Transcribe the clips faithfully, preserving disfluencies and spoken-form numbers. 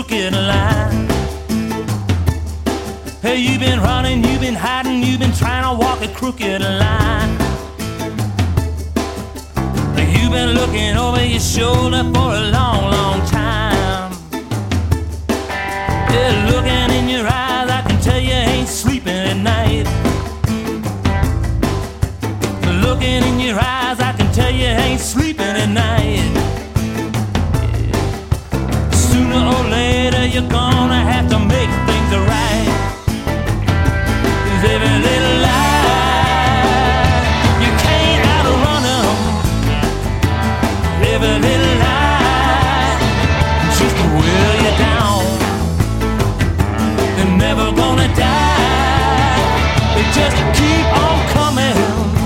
crooked line. Hey, you've been running, you've been hiding, you've been trying to walk a crooked line. You've been looking over your shoulder for a long, long time. Yeah, looking in your eyes, I can tell you ain't sleeping at night. Looking in your eyes, I can tell you ain't sleeping at night. Yeah. Sooner or later, you're gonna have to make things right. 'Cause every little lie, you can't outrun them. Every little lie, just to wear you down. They're never gonna die. They just keep on coming.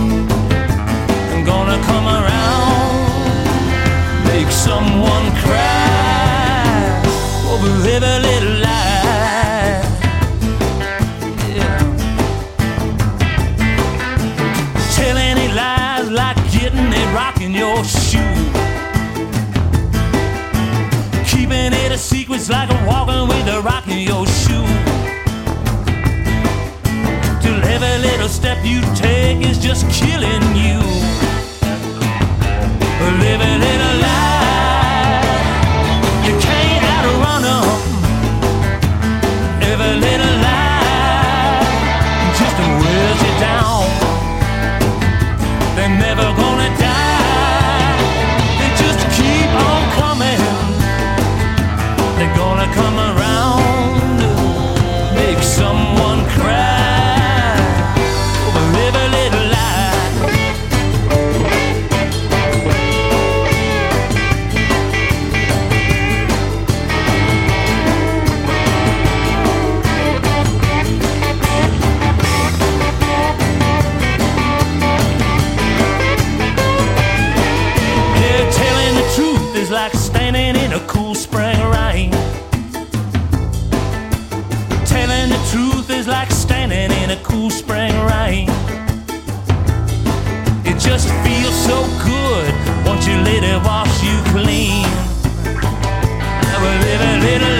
Gonna come around, make someone cry over every little lie. Yeah. Telling any lies like getting a rock in your shoe. Keeping it a secret's like walking with a rock in your shoe. Till every little step you take is just killing you. Live a little lie, you can't outrun them. Every little lie just wears you down. They're never gonna die. They just keep on coming. They're gonna come around, make someone cry over every little lie. Like standing in a cool spring rain. Telling the truth is like standing in a cool spring rain. It just feels so good once you let it wash you clean. Well, live a little